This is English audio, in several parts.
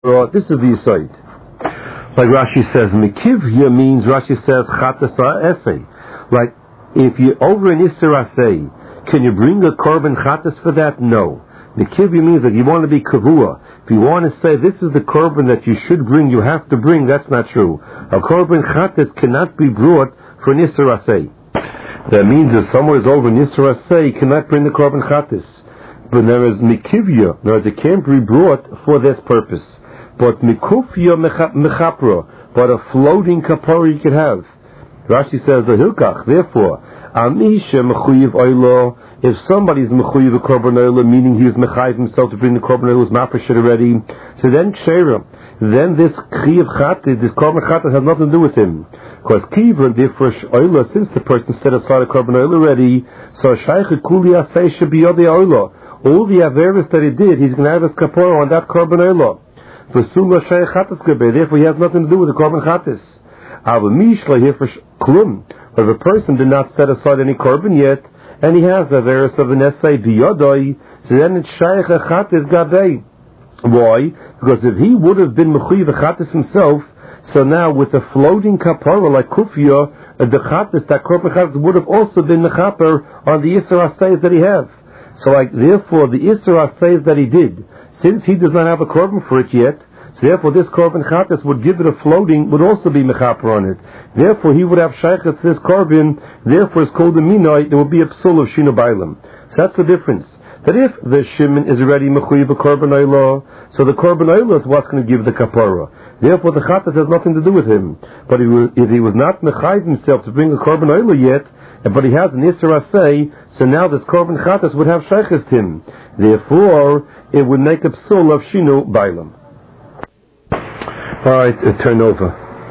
This is the side. Like Rashi says, Mikivya means, Rashi says, Chatasa Esei. Like, if you're over an Isser Asei, can you bring a korban chatas for that? No. Mikivya means that you want to be kavua. If you want to say this is the korban that you should bring, you have to bring, that's not true. A korban chatas cannot be brought for an Isser Asei. That means if someone is over an Isser Asei, he cannot bring the korban chatas. But there is Mikivya, it can't be brought for this purpose. But mikufya mechapra, but a floating kapara you could have. Rashi says the hilkach. Therefore, amisha mechuyev oilo. If somebody's mechuyev a korban oilo, meaning he was mechayev himself to bring the korban oilo, was mafresh already. So then kshera. Then this chiyav chatat, this korban chatat has nothing to do with him. Because kiva diffresh oilo, since the person set aside a korban oilo already, so shaykh kuli asay shebiyodei oilo. All the averis that he did, he's going to have his kapara on that korban oilo. Therefore, he has nothing to do with the korban chatas. But if a person did not set aside any korban yet, and he has a verus of an essay biyodoi, so then it's shaykh chatas gabei. Why? Because if he would have been mechuyev chatas himself, so now with a floating kapara like kufya, the chatas, that korban chatas would have also been mechaper on the isser asayis that he have. So, therefore, the isser asayis that he did, since he does not have a korban for it yet, so therefore this korban chatas would give it a floating, would also be mechaper on it. Therefore he would have shaykhs to this korban, therefore it's called a minoi, there will be a psul of shino bailam. So that's the difference. That if the shimon is already mechuyev a korban oilo, so the korban oilo is what's going to give the kapara. Therefore the chatas has nothing to do with him. But if he was not mechayev himself to bring a korban oilo yet, but he has an isser asay, so now this korban chatas would have shaykhs to him. Therefore, it would make a psul of shino bailam. Alright, turn over.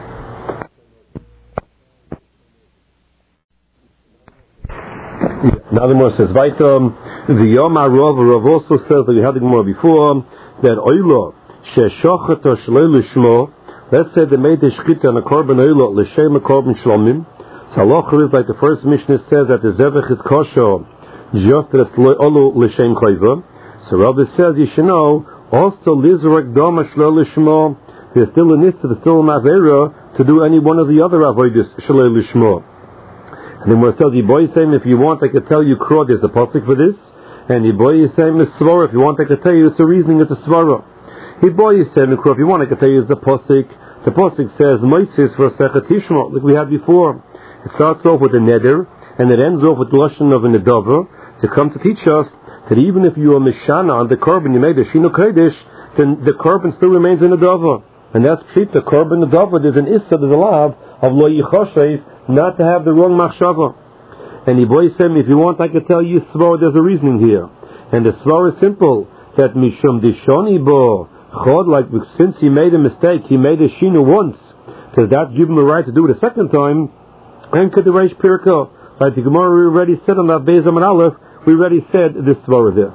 Now the Gemara says, the Yom HaRav also says that we had the Gemara before, that oilo, she'shochet shloi lishmo, let's say they made the shchita on a korban oilo, l'shem a korban shlomim, so halacha is like the first Mishnah says that the zevach is kosher, just as olo l'shem koiva. So Rabbi says you should know also lizrak dama shlo lishmo. There's still a nista, there's still an avera to do any one of the other avodas shlo lishmo. And then we'll tell the boy saying if you want I could tell you krod there's a pasuk for this, and the boy is saying is svara. If you want I could tell you it's a reasoning, it's a svara. The boy is saying krod. If you want I could tell you it's a pasuk. The pasuk says moises for sechet tishma like we had before. It starts off with a neder and it ends off with lashon of a nedavar. So come to teach us that even if you are mishana on the korban, you made a shino kodesh, then the korban still remains in the dava. And that's treat the korban the dava. There's an issa, there's a lav of lo yichoshev, not to have the wrong machshava. And the boy said, if you want, I can tell you svar. There's a reasoning here, and the svar is simple. That mishum dishoni bo chod, like since he made a mistake, he made a shino once. Does that give him a right to do it a second time? And could the reish pirka, like the Gemara we already said on that Beis Amud Aleph. We already said this svara there.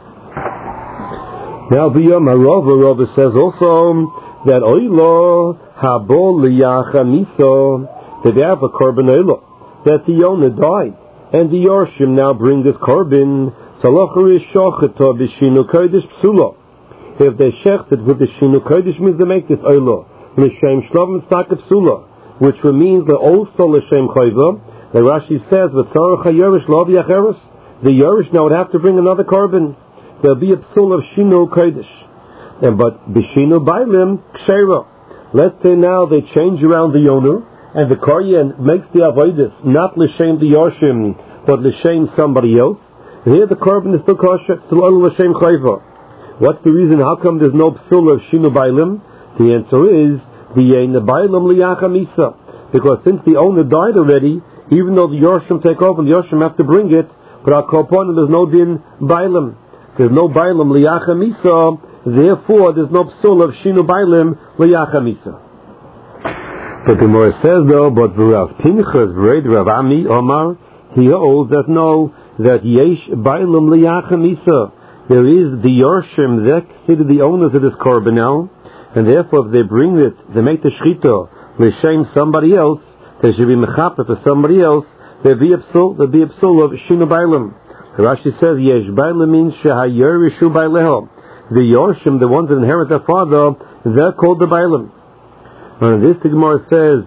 Now the Yom HaRav says also that oilo habo liyacha miso, that they have a korban oilo, that the owner died, and the yorshim now bring this korban. Salacha is shocheta b'shinu kodesh psula. If they shechted with the shinu kodesh, means they make this oilo l'shem shlovim stak psula, which means that also l'shem chayva. The Rashi says v'tzarach hayorish lo v'yacheres. The Yerush now would have to bring another korban. There'll be a psul of shino kodesh. But b'shino bailim kshera. Let's say now they change around the owner, and the Karyan makes the avodas not l'shem the Yorshim, but l'shem somebody else. Here the korban is still kosher, still only l'shem chayva. What's the reason? How come there's no psul of shino bailim? The answer is the bailim liyacha misa. Because since the owner died already, even though the Yorshim take over, the Yorshim have to bring it. But our korban there's no din bailim. There's no bailim liyacha misa. Therefore, there's no psul of shinu bailim liyacha misa. But the Gemara says though, but Rav Pinchas, Rav Ami Omar, he holds that no, that yesh bailim liyacha misa. There is the yorshim that consider the owners of this korban now, and therefore if they bring it, they make the shchita l'shem somebody else. They should be mechaper for somebody else. There'll be a psul of shinu bailim. Rashi says yesh bailim means shehayer rishu baileho. the Yorshim, the ones that inherit their father, they're called the Bailam. And this the Gemara says,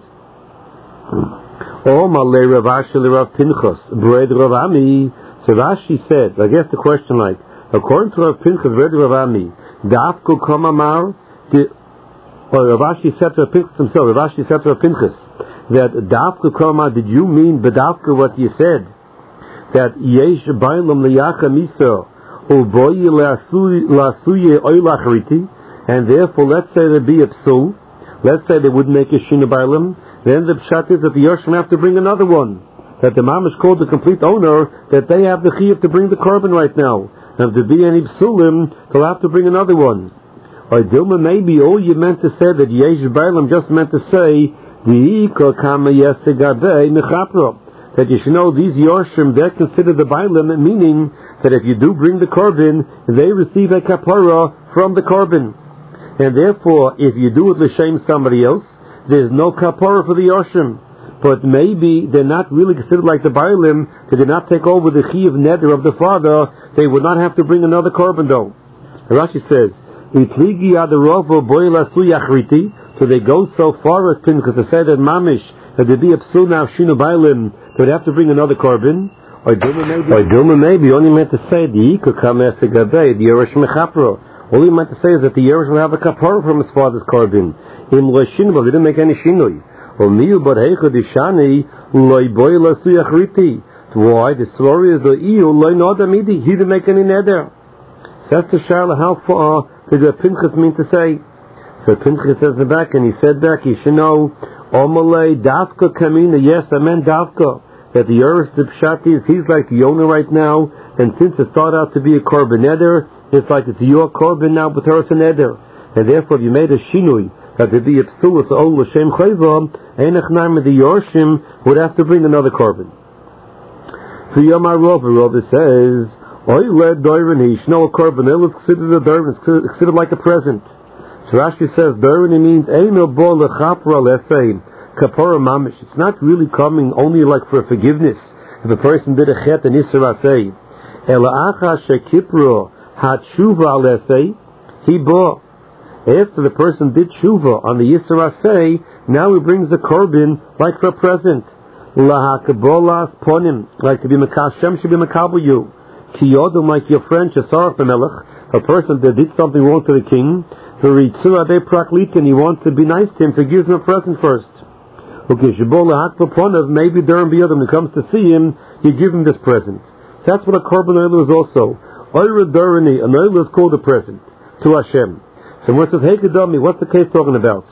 O Malay Rav Ashi Rav Pinchas, Bred Rav Ami. So Rashi said, I guess the question like, according to Rav Pinchas, Bred Rav Ami, Dafku Kamamar, or Rav Ashi said to Rav Pinchas himself, Rav Ashi said to Rav Pinchas, that Dafku Kamamar, did you mean Bedafka what you said? That Yesh Bailam Liyacha Miso, Uboyi Lasuye Oilachriti, and therefore let's say there be a psul, let's say they wouldn't make a Shina Bailam, then the pshat is that the Yoshim have to bring another one. That the Mamish called the complete owner, that they have the chiyuv to bring the korban right now. And if there be any psulim, they'll have to bring another one. Or Dilma, maybe all you meant to say that Yesh Bailam just meant to say, that you should know these Yoshim, they're considered the Bailam, meaning that if you do bring the korban, they receive a kapara from the korban. And therefore, if you do it l'shem somebody else, there's no kapara for the Yoshim. But maybe they're not really considered like the Bailim, they did not take over the chiyuv neder of the father, they would not have to bring another korban though. Rashi says, so they go so far as Pinchas to say that Mamish, that there be a psul now Shinu Bailim, they'd have to bring another korban. Or Dilma maybe only meant to say the Yerush Mechapro. All he meant to say is that the Yerush will have a kapara from his father's korban. In Loshinba, they didn't make any shinui. Why? The story is the Iyu loy nodamidi. He didn't make any neder. So that's the Sharla. How far did the Pinchas mean to say? So Pinchas says in the back, and he said back, you should know, Omalei Davka Kamina. Yes, I meant Davka. That the Yerush the Pshat is, he's like the owner right now, and since it started out to be a korban neder, it's like it's your korban now, but there's a neder. And therefore, if you made a shinui, that there be a psul, so all l'shem chayva, einach the Yorshim would have to bring another korban. So Yomar Rov says, Oy led doirani, no korban, it was considered a doirani, it's considered like a present. So Rashi says, doirani means, eino bo lechapra lesein, kapara mamish. It's not really coming only like for forgiveness. If a person did a chet and isser asay, ela'acha shekipro hatshuva lesei, he bought. After the person did tshuva on the Yisra Asay, now he brings the korban like for a present. Lahakabolas ponim, like to be Hashem should be makabel you. Kiyodum, like your friend Shesarach Melech, a person that did something wrong to the king, V'ritzura de praklitin, he wants to be nice to him, so he gives him a present first. Okay, Shabol lahakba ponav, maybe during B'yodam, he comes to see him, you give him this present. So that's what a korban oil is also. Oyra Durani, an oil is called a present to Hashem. So when it says, hey Kedami, what's the case talking about?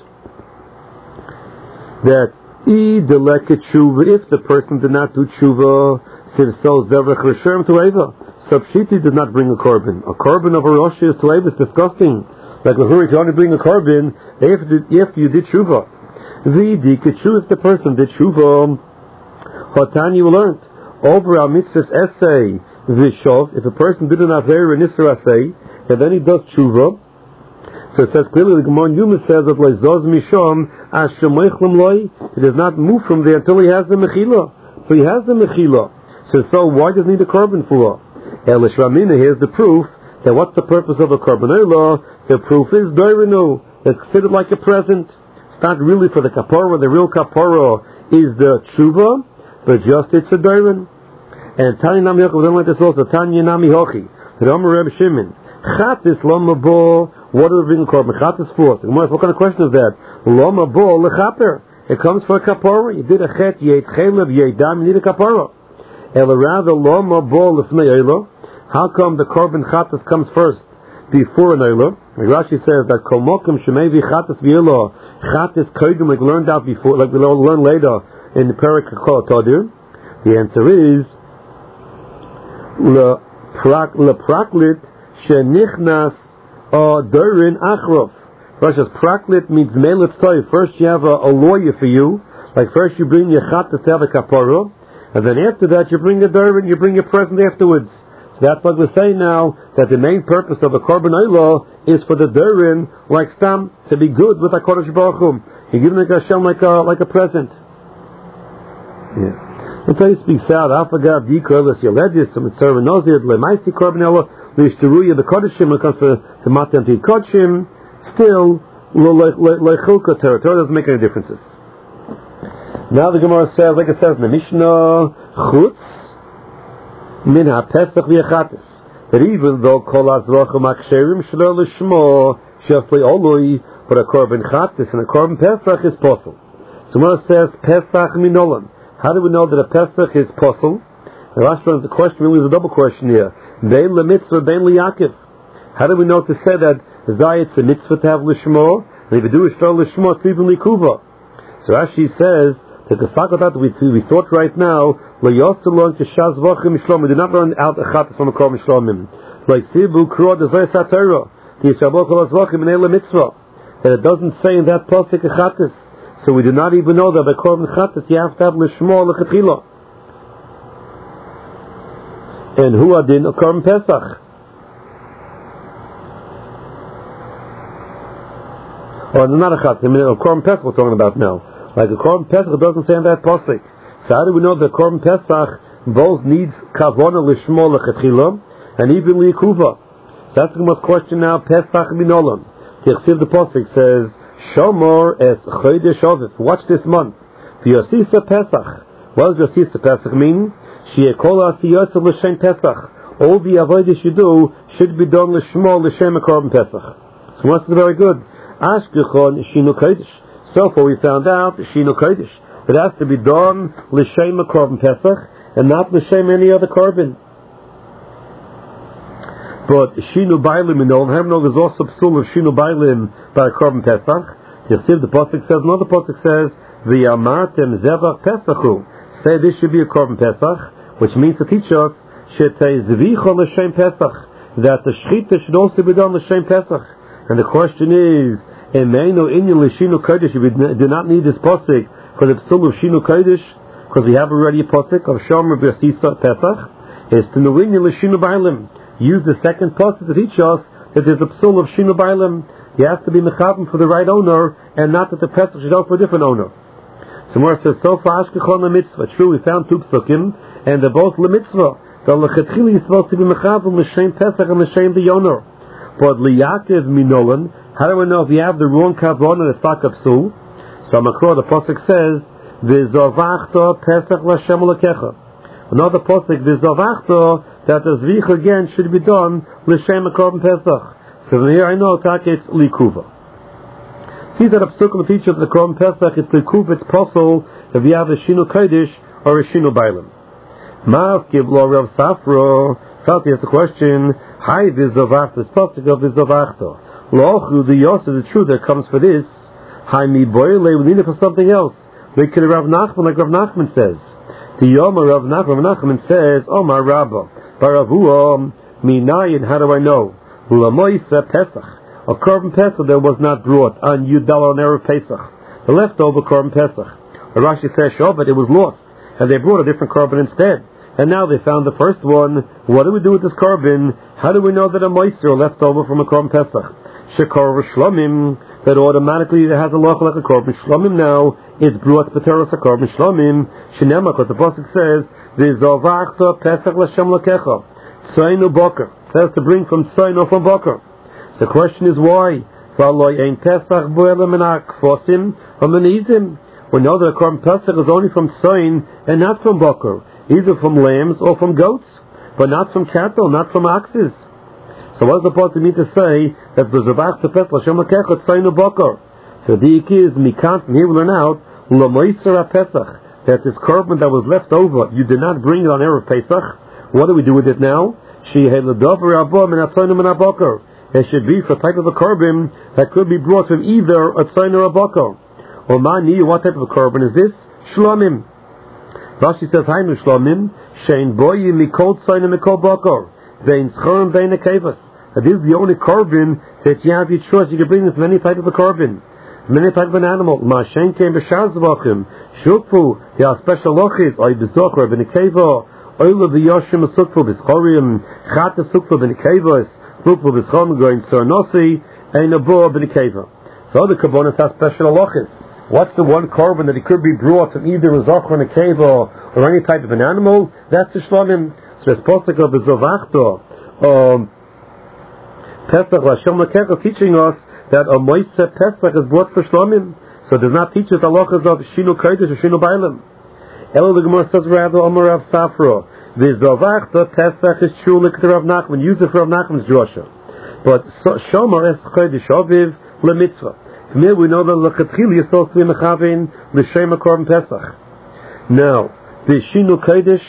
That if the person did not do tshuva, Subshiti did not bring a korban. A korban of a Rosh is to is disgusting. Like a hurry to only bring a korban if you did tshuva. If the person did tshuva, Hotani will learn. Over our mitzvah's essay, Vishov, if a person did an aver in Isra essay, and then he does tshuva, so it says clearly, the Gemara Yuma says that he does not move from there until he has the mechila. So he has the mechila. So why does he need a korban for? Elish Ramina, here's the proof that what's the purpose of a korban olah? The proof is doirenu. It's considered like a present. It's not really for the kapara. The real kapara is the tshuva, but just it's a doiren. And Tanya Nami Hochi, we don't like this also. Tanya Nami Hochi, Rama Reb Shimon, Chatis Lama Bo. What are we bringing korban? Chatas for? What kind of question is that? Lama bo lechaper. It comes for a kapara. You did a chet, you ate chelev, you ate dam, you need a kapara. Ela rather lama bo lefnei oila. How come the korban chatas comes first before an oila? Rashi says that komokim shemevi chatas v'ilo chatas kodim, like we learned out before, like we learn later in the Perek Kol Tadir. The answer is le praklit shenichnas. Durin Achrov. Russia's praklit means melet toy. First you have a lawyer for you. Like first you bring your chatas to have a kapara, and then after that you bring a durin, you bring your present afterwards. So that's what we're saying now, that the main purpose of a korban olah is for the durin, like stam, to be good with a Kodesh Baruch Hu. You give him Hashem like a present. Yeah. Until he speaks out, I forgot the korban yoledis, some servant nozir, lemaisi korban olah. L'ishtaruya the Kodeshim, when it comes to Matan Tid Kodeshim, still, Lechilka Torah. Torah doesn't make any differences. Now the Gemara says, like it says in the Mishnah, Chutz min ha-Pesach v'yachatis. That even though Kol Azrachim Aksherim Shelo Lishmo Shefli Oloi, but a Korban Chatis and a Korban Pesach is possible. So Gemara says, Pesach minolam. How do we know that a Pesach is possible? The last one, the question really is a double question here. Bein lemitzvah, bein liyakiv. How do we know to say that Zayit's a mitzvah to have Lishmo, and if you do Shelo Lishmo, it's even Likuva? So Rashi says, that the fact that we thought right now, we do not learn out a chatas from a korban shlomim. Like Sibu Kro, the Zoy Satero, the Yishabok Olazvachim in Eila Mitzvah, that it doesn't say in that pasuk a chatas. So we do not even know that by korban chatas you have to have lishmo lechatchila. And who adin a korban pesach? Or not a chatas, I mean a korban pesach we're talking about now. Like a Korban Pesach doesn't say in that pasuk. So how do we know that Korban Pesach both needs Kavona Lishmo Lechatchila and even Likuva? So that's the most question now. Pesach Minolam. The pasuk says Shomor es Chodesh Ovis. Watch this month. V'Yosisa Pesach. What does Yosisa Pesach mean? She'ekola Asiyos L'Shem Pesach. All the avodah you do should be done Lishmo L'Shem Korban Pesach. So what's very good? Ashkechon Shinu Kodesh. So far we found out Shinu Kodesh. It has to be done L'Shem Korban Pesach and not L'Shem any other korban. But Shinu Bailim in Olam Hamnog is also psul of Shinu Bailim by Korban Pesach. The pasuk says, another pasuk says, V'yamartem Zevach Pesachu. Say this should be a Korban Pesach, which means to teach us Shetei Zvicha L'Shem Pesach, that the Shechita should also be done L'Shem Pesach. And the question is, Emeinu Inyan L'Shinu Kodesh, we do not need this pasuk for the psul of Shinu Kodesh, because we have already a pasuk of Shomer B'Yosisa Pesach. Is to know Inyan L'Shinu Bailim. Use the second pasuk to teach us that there's a psul of Shinu Bailim. You have to be mechavim for the right owner, and not that the Pesach should go for a different owner. So Mor says, so far Ashkechon LeMitzvah. True, we found two psukim, and they're both LeMitzvah. The Lechatchili is supposed to be mechavim L'Shem Pesach and L'Shem the owner. But Liyakiv Minolan, how do we know if you have the wrong kavon and the sak of psul? So Makro, the pasuk says, V'zovachta Pesach L'Shem L'Kecha. Another pasuk, V'zovachta, that the zvich again should be done L'Shem Korban Pesach. So from here I know it's Likuva. See that a psukim teach us the Korban Pesach, it's Likuva, it's possible if you have a Shinu Kodesh or a Shinu Bailim. Mav Kiblo Rav Safra, felt he has a question, Hi V'zovachta, it's pasuk of V'zovachta. Lochu, the Yosef, the truth that comes for this, Hi mi boile, we need it for something else. We could Rav Nachman, like Rav Nachman says. The Yoma Rav Nachman says, Omar Rabba, Baravuam, Minayin, how do I know? Lamoisa Pesach, a Korban Pesach that was not brought on Yudal on Erev Pesach, the leftover Korban Pesach. Rashi says, sure, but it was lost, and they brought a different Korban instead. And now they found the first one. What do we do with this Korban? How do we know that a moister left over from a Korban Pesach? Shekor Shlomim, that automatically it has a loch like a Korban Shlomim now, it's brought Pateros a Korban Shlomim, Shinema, because the Pasuk says, V'zovachta Pesach L'Shem L'Kecha, Tzainu Boker, says to bring from Tzainu from Boker. The question is why? V'aloi ein Pesach Bo'ele Menak Fosim Hamenizim. We know that a Korban Pesach is only from Tzain and not from Boker, either from lambs or from goats, but not from cattle, not from oxes. So what does the Pasuk mean to say that the V'zovachta Pesach L'Shem L'Kecha Tzainu Boker? So the ikki is mikant, and here we learn out L'moiser Pesach, that this korban that was left over, you did not bring it on Erev Pesach. What do we do with it now? It should be for a type of a korban that could be brought from either a tzayin or a bakar. Or mani, what type of a korban is this? Shlomim. Rashi says, Hainu Shlomim, shein boyi mikol tzayin and mikol bakar, vein zchorim vein akevas. That is the only korban that you have your choice. You can bring this from any type of a korban, many type of an animal. Ma'ashen came b'shar zvachim, shukfu, there are special lochis, oy b'zochor, v'nikeva, oil of the yoshim sukfu b'schorim, chata sukfu v'nikevas, sukfu b'schom, going sornosi, and a bo v'nikeva. So the kabbonis have special lochis. What's the one korban that it could be brought from either a zochor, a nikeva, or any type of an animal? That's the shlomim. So it's posik of the zovachto, Pesach L'Hashem L'Kecha is teaching us that a Moiseh Pesach is brought for Shlomim. So it does not teach us halachas of Shinu Kodesh or Shinu Bailim. Elo the Gemara says rather Omer Rav Safra. V'zovach the Pesach is true like Rav Nachman. Use it for Rav Nachman's drasha. But Shomer es Chodesh Aviv leMitzvah. From here we know that l'chatchila is supposed to be mechavin l'shem Korban Pesach. Now the Shinu Kodesh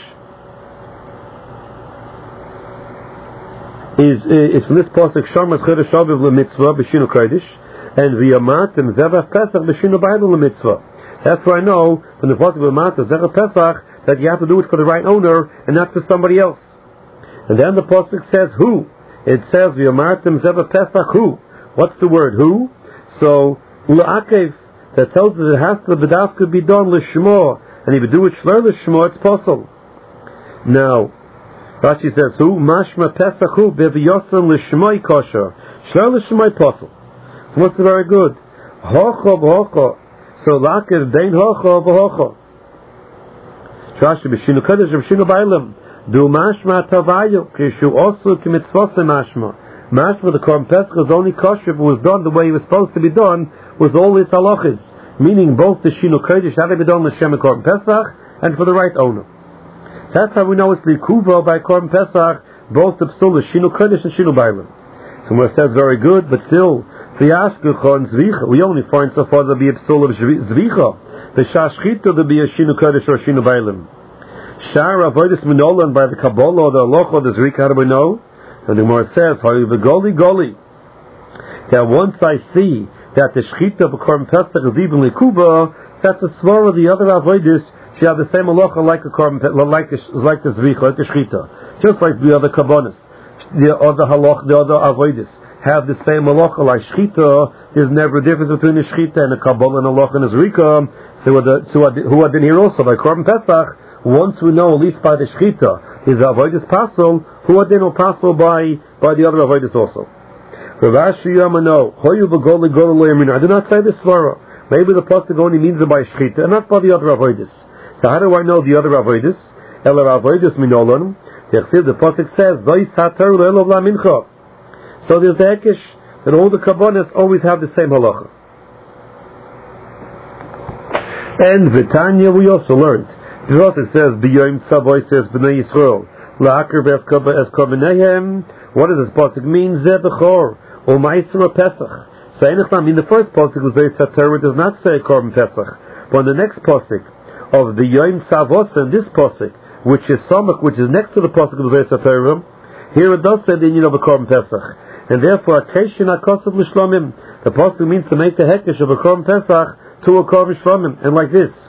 is from this pasuk Shomer es Chodesh Aviv leMitzvah b'Shinu Kodesh, and v'yamatim zevach Pesach b'Shinu Bailim leMitzvah. That's why I know from the pasuk v'yamatim zevach Pesach that you have to do it for the right owner and not for somebody else. And then the pasuk says who. It says v'yamartem zeva pesach who. What's the word who? So l'akev, that tells us it has to the b'daf could be done l'shmo, and if you do it shler l'shmo, it's possible. Now Rashi says who mashma pesach who b'v'yosan l'shmoi kosher shler l'shmoi possible. So what's very good? Hocha v'hocha. So l'akev bein hocha v'hocha. Rashi b'shinu kodesh b'shinu bailim. Do mashma tavayu kishu also kimitzvose mashma. Mashma the Korban Pesach is only kosher if it was done the way it was supposed to be done with all its halachas. Meaning both the shinu kodesh had to be done l'shem Korban Pesach and for the right owner. That's how we know it's likuva by Korban Pesach, both the psul the shinu kodesh and shinu bailim. Someone says very good, but still the ashkucha and zvicha we only find so far to be a psul of zvicha. The shashchita to be a shinu kodesh or shinu bailim. Shar avodas minolan by the Kabbalah or the halacha the zrika. How do we know? And the Gemara says, "Hayu v'goli goli." That once I see that the shchita of a Korban Pesach is even likuba, that's the svara of the other avodas. She have the same halacha like a Korban, like the zrika, like the shchita, just like the other kabbanis. The other halach, the other avodas have the same halacha like shchita. There's never a difference between the shchita and the kabbalah and the halacha and the zrika. So who had been here also by Korban Pesach. Once we know, at least by the shchita, is avodas pasul, who are then pasul by the other avodas also. Rav Ashi Yamano, hoyu v'goli goli lo yamin. I do not say this svara. Maybe the pasuk only means it by shchita, and not by the other avodas. So how do I know the other avodas? Ela avodas minolan. The pasuk says, Zois hater le'elov la mincha. So there's the hekesh that all the kabbanis always have the same halacha. And Vitanya we also learned. The Pasuk says, "B'yom tzavoy says b'nei Yisrael la'aker es korbanehem." What does this pasuk mean? Zeh b'chor or ma'aser Pesach. So in the first pasuk was very satir. It does not say Korban Pesach, but in the next pasuk of the Yom Tzavos and this pasuk, which is Samach, which is next to the pasuk of the very satir, here it does say the union of a Korban Pesach, and therefore Akeshin Akosav L'Shlomim. The pasuk means to make the hekesh of a Korban Pesach to a Korban Shlomim, and like this.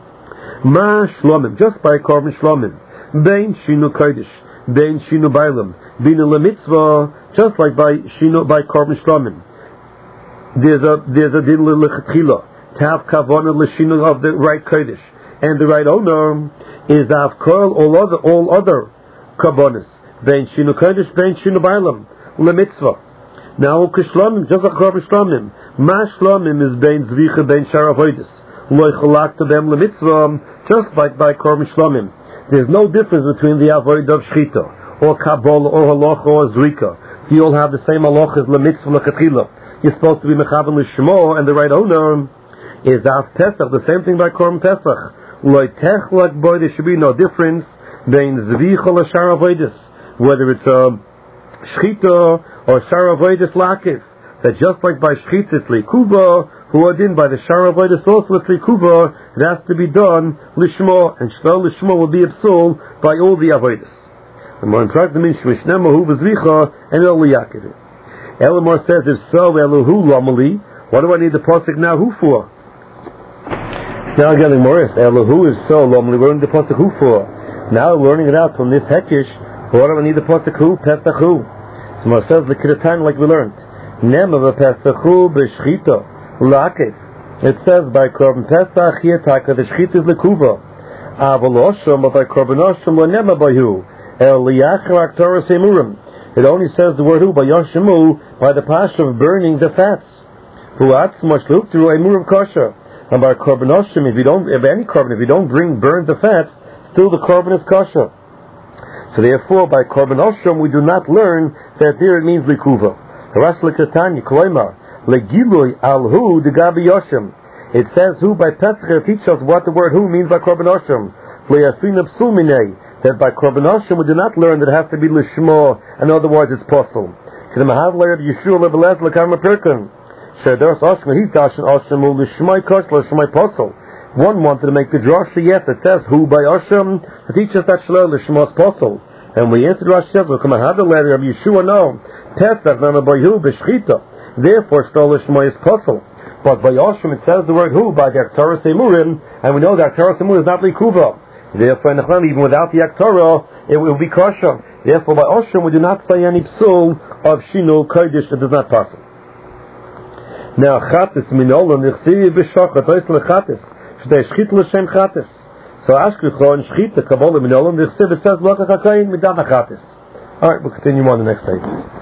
Ma shlomim, just by Korban shlomim. Bein shinu kodesh, bein shinu bailim, bina lemitzvah, just like by Korban shlomim. There's a din l'chatchila to have kavanah l'shinu of the right kodesh, and the right owner is avkol all other kavanas. Bein shinu kodesh, bein shinu bailim, lemitzvah. Now kishlomim, just like Korban shlomim. Ma shlomim is bein zvicha, bein sharavodis. To them just like by Korban Shlomim. There's no difference between the avoid of shchita or kabbalah or halacha or zrika. You all have the same halacha as lemitzvah l'chatchila. You're supposed to be mechavan l'shmo, and the right owner is av Pesach. The same thing by Korban Pesach. Loitech boy, there should be no difference between zvicha l'shar avoidus, whether it's a shchita or shar avoidus lakiv. That just like by shchita it's likuba, who are in by the Shara Avodas also with Likuba, it has to be done Lishmo, and Shlal Lishmo will be absolved by all the Avodas. And more in practice means Shmishnema Hu V'Zricha and El Yaakov. Elamar says, if so, Elohu Lomali, what do I need the pasuk now who for? Now getting Morris, Elohu is so Lomali, we're learning the pasuk who for. Now we're learning it out from this Hekish, what do I need the pasuk who? Pesach who. So Morris says, the Kiratan like we learned. Nema V'Pesach Hu B'Shchita. It says by Korban Pesach here taka the shchit is lekuva. Avalosham by Korban Osham lo nema bayu el liachar aktoras emurim. It only says the word who by Yoshimu by the passion of burning the fats. Who atzmosh luk through emurim kosher. And by Korban Osham, if you don't burn the fats, still the korban is kosher. So therefore by Korban Osham we do not learn that there it means lekuva. It says who by Pesach teach us what the word who means by Korban Osham. That by Korban Osham we do not learn that it has to be Lishmo, in other words it's possible. One wanted to make the drasha, yes, it says who by Osham to teach us that Shalom Lishmo is possible. And we answered Rashi says, we'll come and have the letter of Yeshua, no. Pesach, nana by who, b'shchita. Therefore, Shalom Lishmo is possible. But by Osham it says the word who by the Aktorah Semurim, and we know that Aktorah Semurim is not Likuba. Therefore, even without the Aktorah, it will be kosher. Therefore, by Osham we do not say any psul of Shinu Kodesh, it is not possible. Now, Chatis Minola Nechsivi B'Shochat Ois Lechatis Shdei Shchit L'Shem Chatis. So Ashkucho and Shchita Kabbalah Minola Nechsiv it says Lokach HaKayin Midam HaChatis. All right, we'll continue on the next page.